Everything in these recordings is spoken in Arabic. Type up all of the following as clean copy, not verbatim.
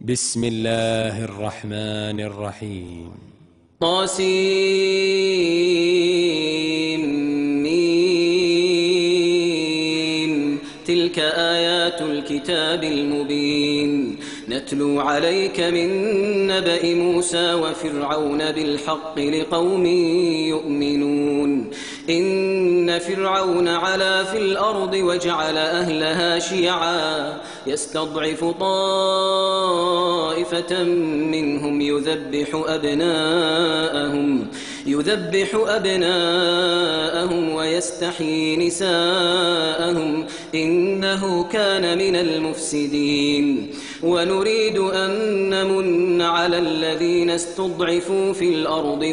بسم الله الرحمن الرحيم طاسيم تلك آيات الكتاب المبين نتلو عليك من نبأ موسى وفرعون بالحق لقوم يؤمنون إن فرعون علا في الأرض وجعل أهلها شيعا يستضعف طائفة منهم يذبح أبناءهم ويستحيي نساءهم إنه كان من المفسدين ونريد أن نمن على الذين استضعفوا في الأرض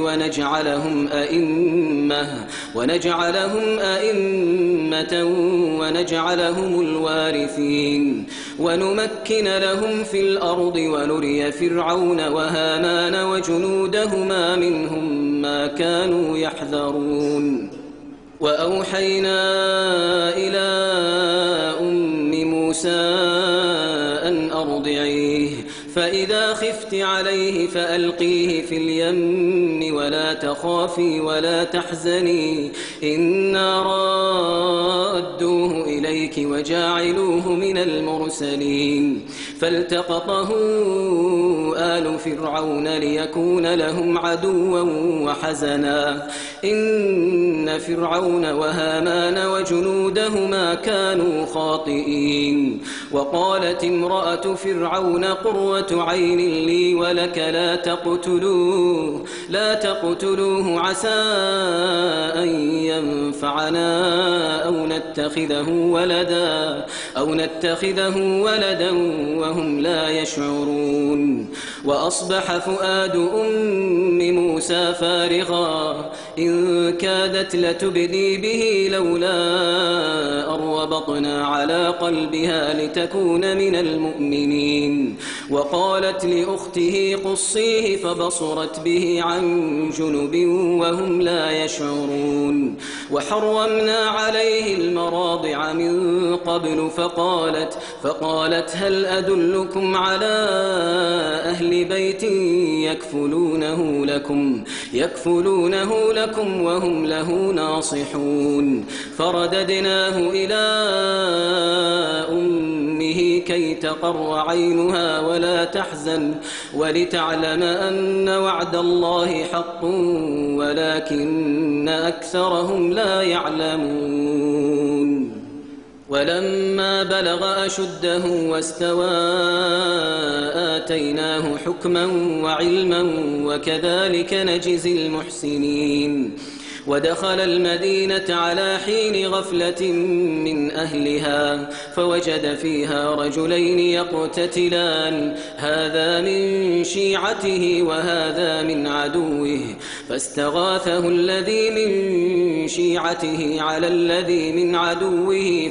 ونجعلهم أئمة ونجعلهم الوارثين ونمكن لهم في الأرض ونري فرعون وهامان وجنودهما منهم ما كانوا يحذرون وأوحينا إلى أم موسى أن أرضعيه فإذا خفت عليه فألقيه في اليم ولا تخافي ولا تحزني إنا رادوه إليك وجاعلوه من المرسلين فالتقطه آل فرعون ليكون لهم عدوا وحزنا إن فرعون وهامان وجنودهما كانوا خاطئين وقالت امرأة فرعون قرة عين لي ولك لا تقتلوه عسى أن ينفعنا أو نتخذه ولدا وهم لا يشعرون وأصبح فؤاد أم موسى فارغا إن كادت لتبدي به لولا أن ربطنا على قلبها لتكون من المؤمنين وقالت لأخته قصيه فبصرت به عن جنب وهم لا يشعرون وحرمنا عليه المراضع من قبل فقالت هل أدلكم على أهل بيت يكفلونه لكم وهم له ناصحون فرددناه إلى أمه كي تقر عينها ولا تحزن ولتعلم أن وعد الله حق ولكن أكثرهم لا يعلمون ولما بلغ أشده واستوى آتيناه حكما وعلما وكذلك نجزي المحسنين ودخل المدينة على حين غفلة من أهلها فوجد فيها رجلين يقتتلان هذا من شيعته وهذا من عدوه فاستغاثه الذي من شيعته على الذي من عدوه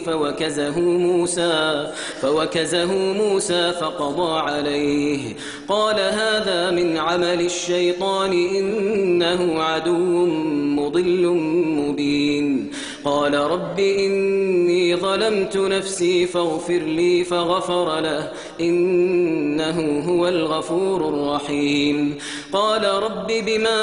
فوكزه موسى فقضى عليه قال هذا من عمل الشيطان إنه عدو مضل مبين قال رب إني ظلمت نفسي فاغفر لي فغفر له إنه هو الغفور الرحيم قال رب بما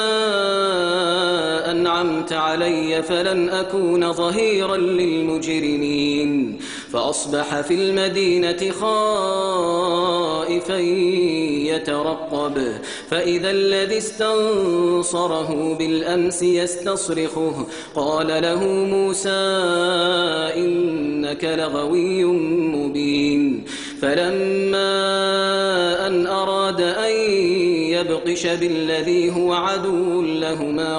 أنعمت علي فلن أكون ظهيرا للمجرمين فأصبح في المدينة خائفا يترقب فإذا الذي استنصره بالأمس يستصرخه قال له موسى إنك لغوي مبين فلما أن أراد أن يبطش بالذي هو عدو لهما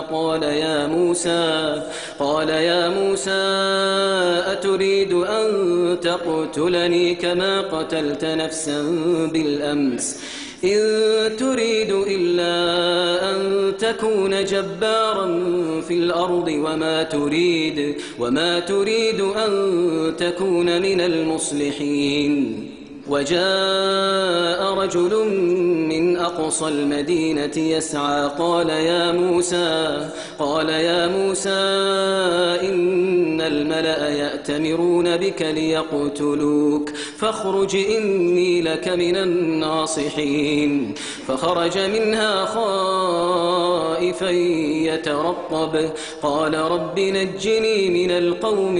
قال يا موسى أتريد أن تقتلني كما قتلت نفسا بالأمس إن تريد إلا أن تكون جبارا في الأرض وما تريد أن تكون من المصلحين وجاء رجل من أقصى المدينة يسعى قال يا موسى إن الملأ يأتمرون بك ليقتلوك فاخرج إني لك من الناصحين فخرج منها خائفا يترقب قال رب نجني من القوم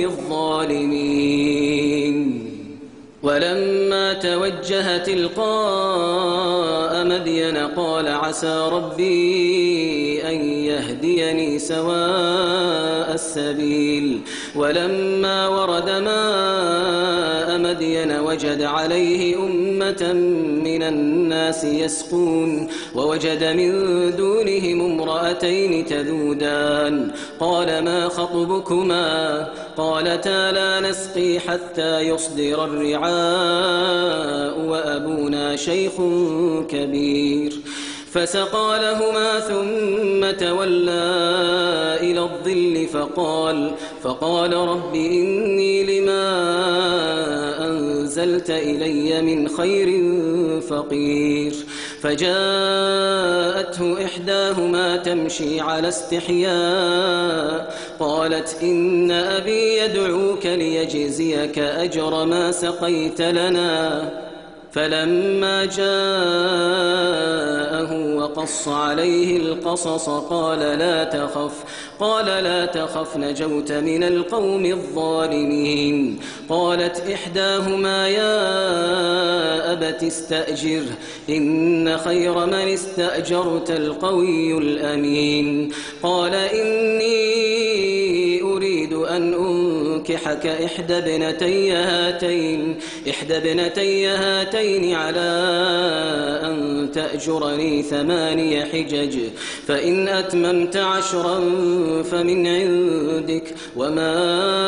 الظالمين ولما توجه تلقاء مدين قال عسى ربي أن يهديني سواء السبيل ولما ورد ماء مدين وجد عليه أمة من الناس يسقون ووجد من دونهم امرأتين تذودان قال ما خطبكما قالتا لا نسقي حتى يصدر الرعاء وأبونا شيخ كبير فسقى لهما ثم تولى إلى الظل فقال رب إني لما أنزلت إلي من خير فقير فجاءته إحداهما تمشي على استحياء قالت إن أبي يدعوك ليجزيك أجر ما سقيت لنا فلما جاءه وقص عليه القصص قال لا تخف نجوت من القوم الظالمين قالت إحداهما يا أبت استأجره إن خير من استأجرت القوي الأمين قال إني أريد أن أنكحك إحدى ابنتي هاتين على أن تأجرني 8 حجج فإن أتممت 10 فمن عندك وما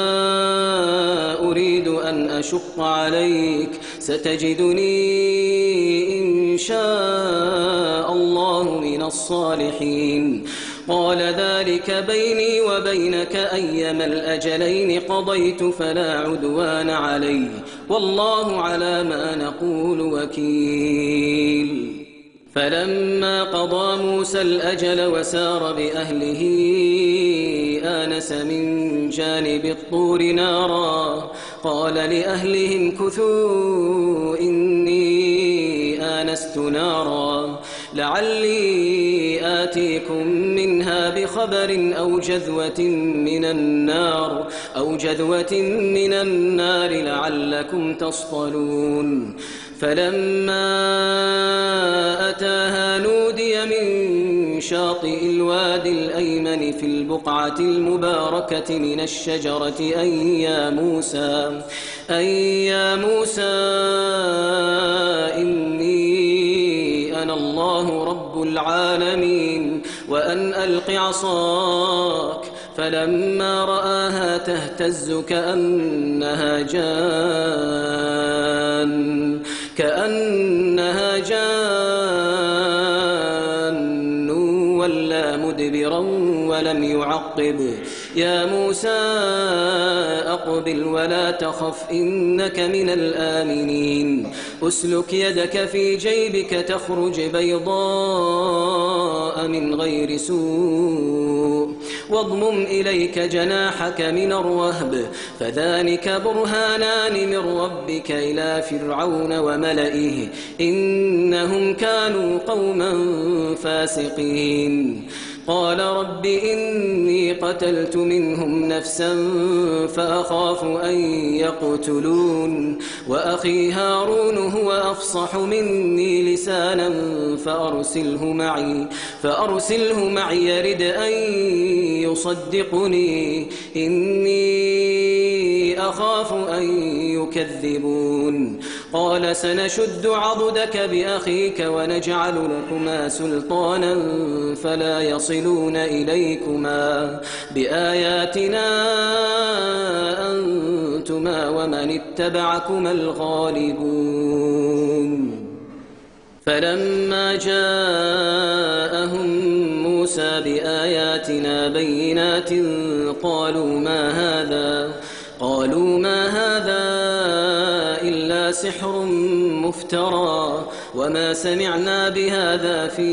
أريد أن أشق عليك ستجدني إن شاء الله من الصالحين قال ذلك بيني وبينك أيما الأجلين قضيت فلا عدوان علي والله على ما نقول وكيل فلما قضى موسى الأجل وسار بأهله آنس من جانب الطور نارا قال لأهلهم كثوا إني آنست نارا لعلي آتيكم منها بخبر أو جذوة من النار لعلكم تصطلون فلما أتاها نودي من شاطئ الوادي الأيمن في البقعة المباركة من الشجرة أي يا موسى إني أنا الله رب العالمين وأن ألق عصاك فلما رآها تهتز كأنها جان ولا مدبرا ولم يعقب يا موسى أقبل ولا تخف إنك من الآمنين أسلك يدك في جيبك تخرج بيضاء من غير سوء واضمم إليك جناحك من الرهب فذلك برهانان من ربك إلى فرعون وملئه إنهم كانوا قوما فاسقين قال رب إني قتلت منهم نفسا فأخاف أن يقتلون وأخي هارون هو أفصح مني لسانا فأرسله معي يرد أن يصدقني إني أخاف أن يكذبون قال سنشد عضدك بأخيك ونجعل لكما سلطانا فلا يصلون إليكما بآياتنا أنتما ومن اتبعكما الغالبون فلما جاءهم موسى بآياتنا بينات قالوا ما هذا إلا سحر مفترى وما سمعنا بهذا في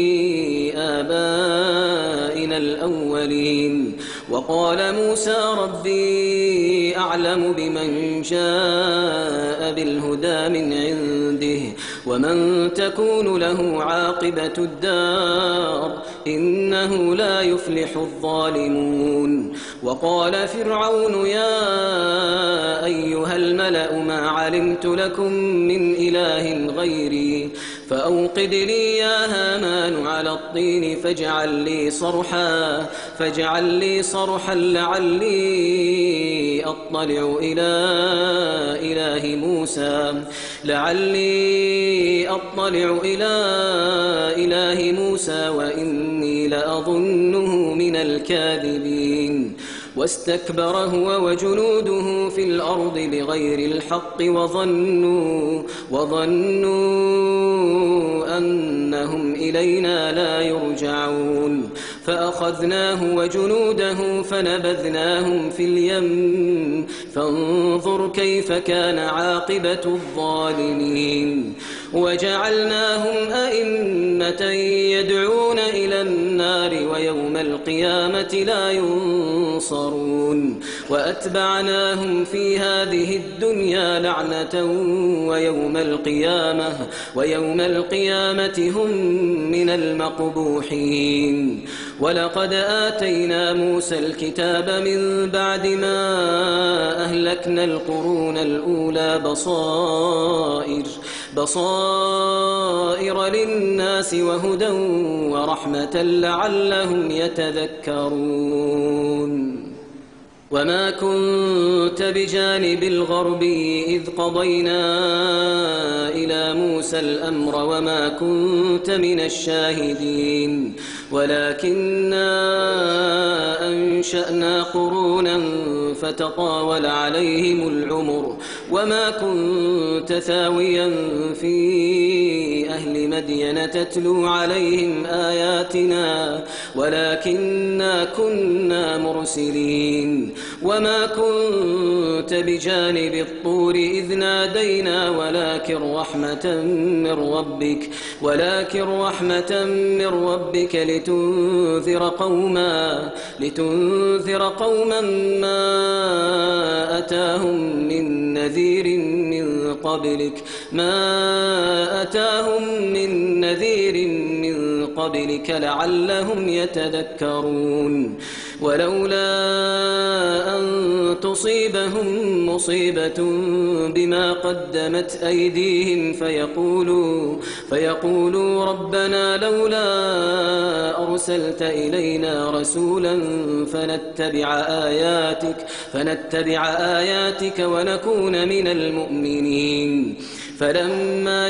آبائنا الأولين. وقال موسى ربي أعلم بمن جاء بالهدى من عنده ومن تكون له عاقبة الدار إنه لا يفلح الظالمون. وقال فرعون يا أيها الملأ ما علمت لكم من إله غيري فأوقد لي يا هامان على الطين فاجعل لي صرحا لعلي أطلع إلى إله موسى وإني لأظنه من الكاذبين. واستكبر هو وجنوده في الأرض بغير الحق وظنوا أنهم إلينا لا يرجعون. فأخذناه وجنوده فنبذناهم في اليم فانظر كيف كان عاقبة الظالمين. وجعلناهم أئمة يدعون إلى النار ويوم القيامة لا ينصرون. وأتبعناهم في هذه الدنيا لعنة ويوم القيامة هم من المقبوحين. ولقد آتينا موسى الكتاب من بعد ما أهلكنا القرون الأولى بصائر للناس وهدى ورحمة لعلهم يتذكرون. وما كنت بجانب الغربي إذ قضينا إلى موسى الأمر وما كنت من الشاهدين ولكننا أنشأنا قرونا فتطاول عليهم العمر وما كنت ثاويا في أهل مدين تتلو عليهم آياتنا ولكننا كنا مرسلين. وما كنت بجانب الطور إذ نادينا ولكن رحمة من ربك لتنذر قوما ما أتاهم من نذير من قبلك لعلهم يتذكرون. ولولا أن تصيبهم مصيبة بما قدمت أيديهم فيقولوا ربنا لولا أرسلت إلينا رسولا فنتبع آياتك ونكون من المؤمنين. فلما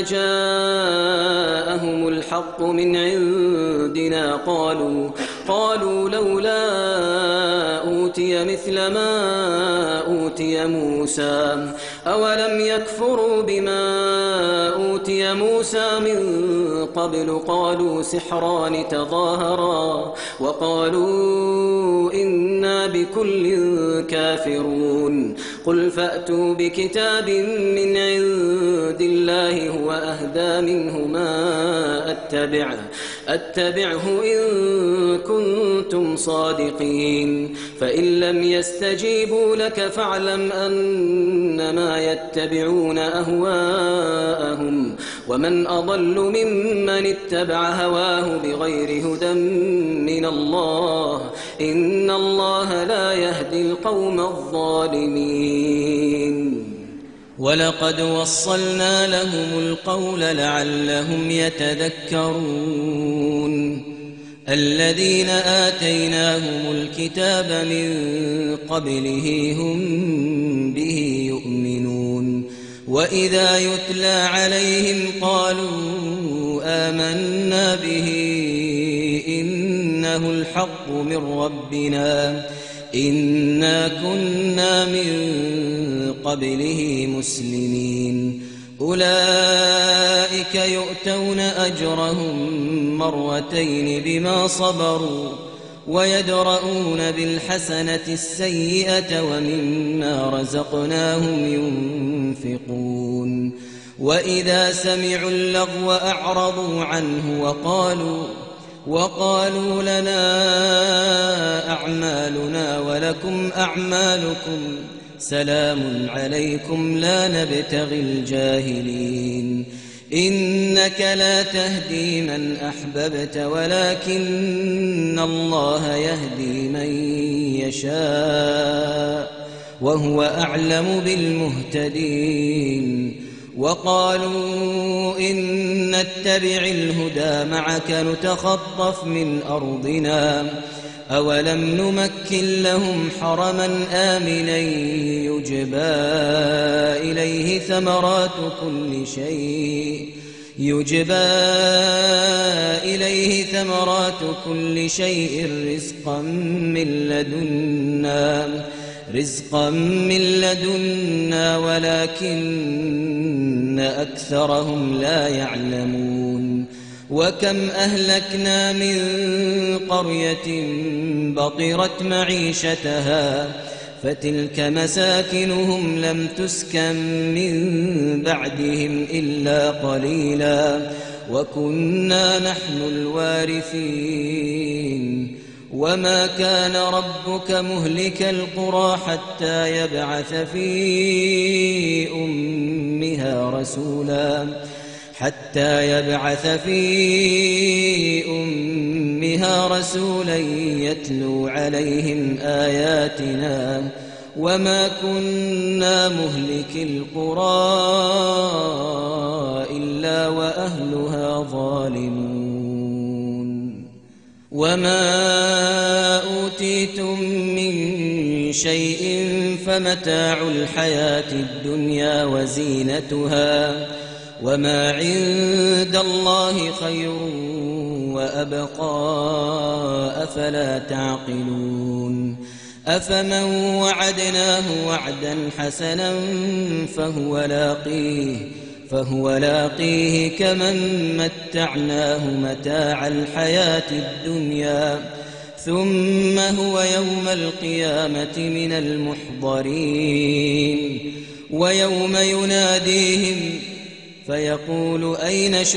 جاءهم الحق من عندنا قالوا لولا أوتي مثل ما أوتي موسى أولم يكفروا بما أوتي موسى من قبل قالوا سحران تظاهرا وقالوا إنا بكل كافرون. قل فأتوا بكتاب من عند الله هو أهدى منهما أتبعه إن كنتم صادقين. فإن لم يستجيبوا لك فاعلم أنما يتبعون أهواءهم ومن أضل ممن اتبع هواه بغير هدى من الله إن الله لا يهدي القوم الظالمين. ولقد وصلنا لهم القول لعلهم يتذكرون. الذين آتيناهم الكتاب من قبله هم به يؤمنون. وإذا يتلى عليهم قالوا آمنا به إنه الحق من ربنا إنا كنا من قبله مسلمين. أولئك يؤتون أجرهم مرتين بما صبروا ويدرؤون بالحسنة السيئة ومما رزقناهم ينفقون. وإذا سمعوا اللغو أعرضوا عنه وقالوا لنا أعمالنا ولكم أعمالكم سلام عليكم لا نبتغي الجاهلين إنك لا تهدي من أحببت ولكن الله يهدي من يشاء وهو أعلم بالمهتدين وقالوا إن نتبع الهدى معك نتخطف من أرضنا أولم نمكن لهم حرما آمنا يجبى إليه ثمرات كل شيء رزقا من لدنا ولكن أكثرهم لا يعلمون وكم أهلكنا من قرية بطرت معيشتها فتلك مساكنهم لم تسكن من بعدهم إلا قليلا وكنا نحن الوارثين وما كان ربك مهلك القرى حتى يبعث في أمها رسولا يتلو عليهم آياتنا وما كنا مهلك القرى إلا وأهلها ظالمون وما أوتيتم من شيء فمتاع الحياة الدنيا وزينتها وما عند الله خير وأبقى أفلا تعقلون أفمن وعدناه وعدا حسنا فهو لاقيه كمن متعناه متاع الحياة الدنيا ثم هو يوم القيامة من المحضرين ويوم يناديهم فيقول أين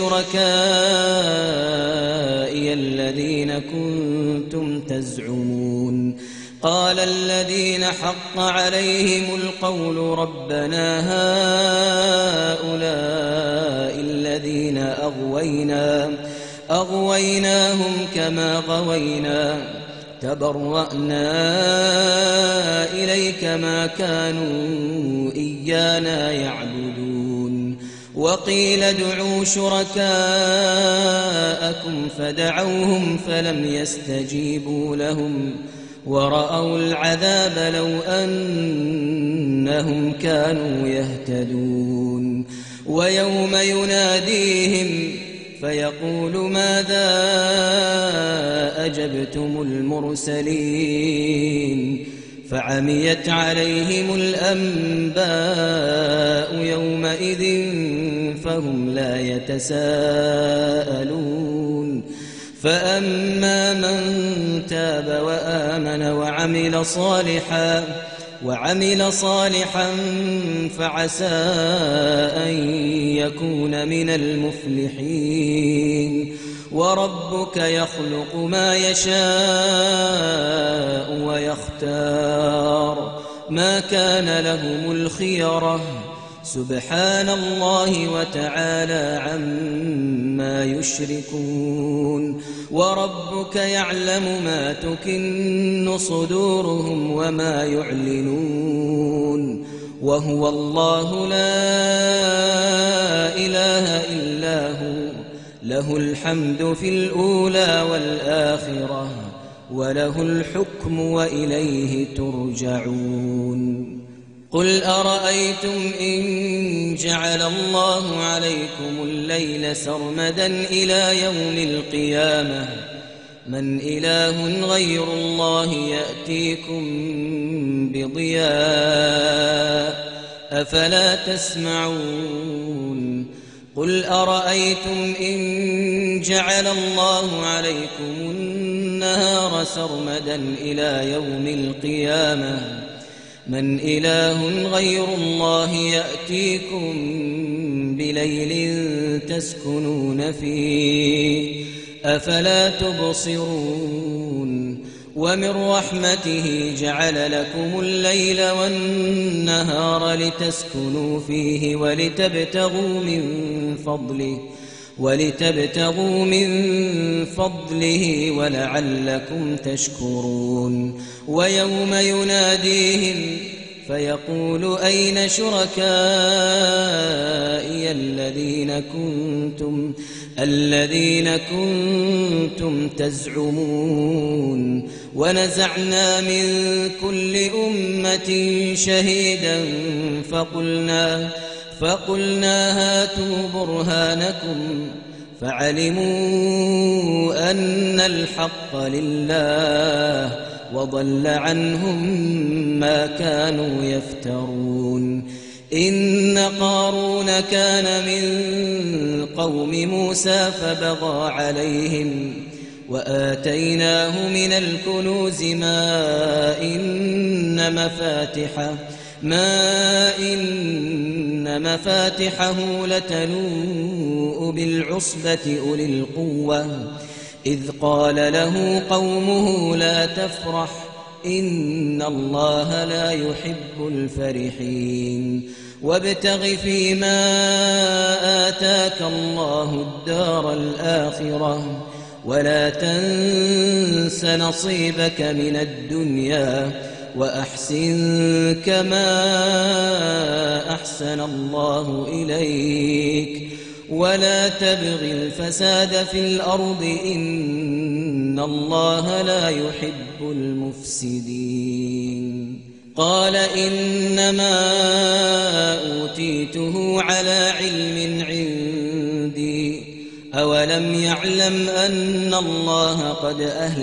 شركائي الذين كنتم تزعمون قال الذين حق عليهم القول ربنا هؤلاء الذين أغويناهم كما غوينا تبرأنا إليك ما كانوا إيانا يعبدون وقيل ادعوا شركاءكم فدعوهم فلم يستجيبوا لهم ورأوا العذاب لو أنهم كانوا يهتدون ويوم يناديهم فيقول ماذا أجبتم المرسلين فعميت عليهم الأنباء يومئذ فهم لا يتساءلون فأما من تاب وآمن وعمل صالحا فعسى أن يكون من المفلحين وربك يخلق ما يشاء ويختار ما كان لهم الخيرة سبحان الله وتعالى عما يشركون وربك يعلم ما تكن صدورهم وما يعلنون وهو الله لا إله إلا هو له الحمد في الأولى والآخرة وله الحكم وإليه ترجعون قل أرأيتم إن جعل الله عليكم الليل سرمدا إلى يوم القيامة من إله غير الله يأتيكم بضياء أفلا تسمعون قل أرأيتم إن جعل الله عليكم النهار سرمدا إلى يوم القيامة من إله غير الله يأتيكم بليل تسكنون فيه أفلا تبصرون ومن رحمته جعل لكم الليل والنهار لتسكنوا فيه ولتبتغوا من فضله ولعلكم تشكرون ويوم يناديهم فيقول أين شركائي الذين كنتم تزعمون ونزعنا من كل أمة شهيدا فقلنا هاتوا برهانكم فعلموا أن الحق لله وضل عنهم ما كانوا يفترون إن قارون كان من قوم موسى فبغى عليهم وآتيناه من الكنوز ما إن مفاتحه لتنوء بالعصبة أولي القوة إذ قال له قومه لا تفرح إن الله لا يحب الفرحين وابتغ فيما آتاك الله الدار الآخرة ولا تنس نصيبك من الدنيا وأحسن كما أحسن الله إليك ولا تبغ الفساد في الأرض إن الله لا يحب المفسدين قال إنما أوتيته على علم عندي أولم يعلم أن الله قد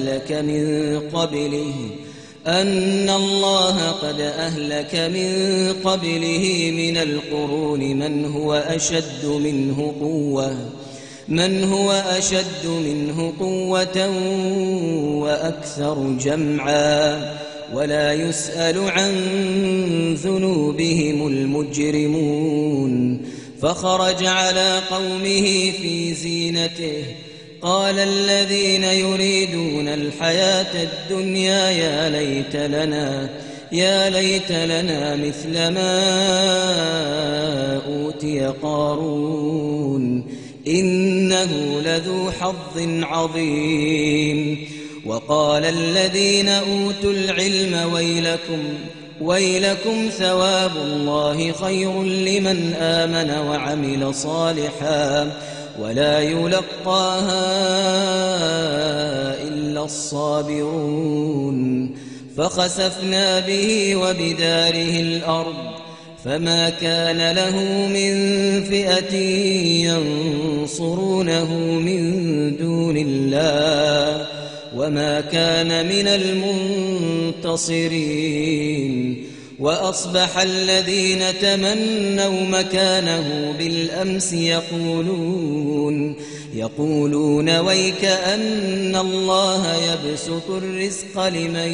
أهلك من قبله من القرون من هو أشد منه قوة وأكثر جمعا ولا يسأل عن ذنوبهم المجرمون فخرج على قومه في زينته قال الذين يريدون الحياة الدنيا يا ليت لنا مثل ما أوتي قارون إنه لذو حظ عظيم وقال الذين أوتوا العلم ويلكم ثواب الله خير لمن آمن وعمل صالحا ولا يلقاها إلا الصابرون فخسفنا به وبداره الأرض فما كان له من فئة ينصرونه من دون الله وما كان من المنتصرين وأصبح الذين تمنوا مكانه بالأمس يقولون ويك أن الله يبسط الرزق لمن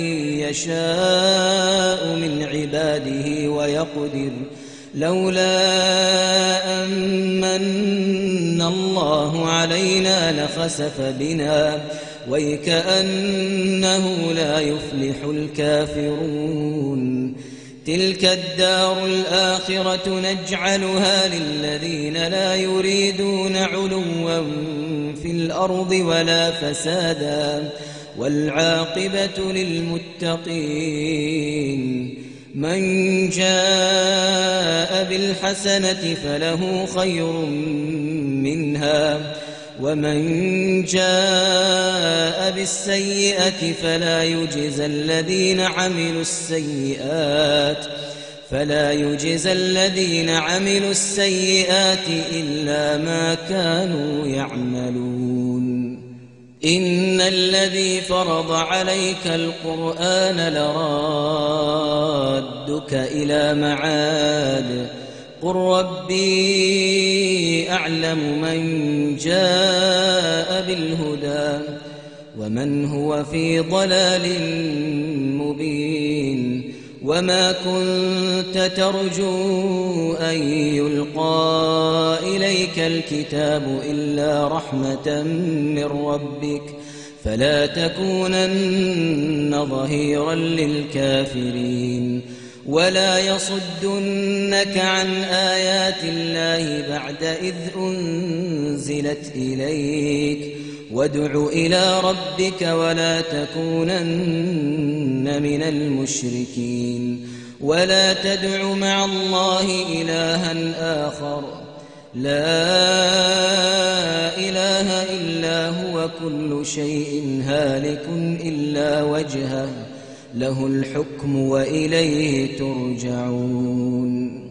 يشاء من عباده ويقدر لولا أمن الله علينا لخسف بنا ويكأنه لا يفلح الكافرون تلك الدار الآخرة نجعلها للذين لا يريدون علوا في الأرض ولا فسادا والعاقبة للمتقين من جاء بالحسنة فله خير منها ومن جاء بالسيئة فلا يجزى الذين عملوا السيئات إلا ما كانوا يعملون إن الذي فرض عليك القرآن لرادك إلى معاد قل ربي أعلم من جاء بالهدى ومن هو في ضلال مبين وما كنت ترجو أن يلقى إليك الكتاب إلا رحمة من ربك فلا تكونن ظهيرا للكافرين ولا يصدنك عن آيات الله بعد إذ أنزلت إليك وادع إلى ربك ولا تكونن من المشركين ولا تدع مع الله إلها آخر لا إله إلا هو كل شيء هالك إلا وجهه له الحكم وإليه ترجعون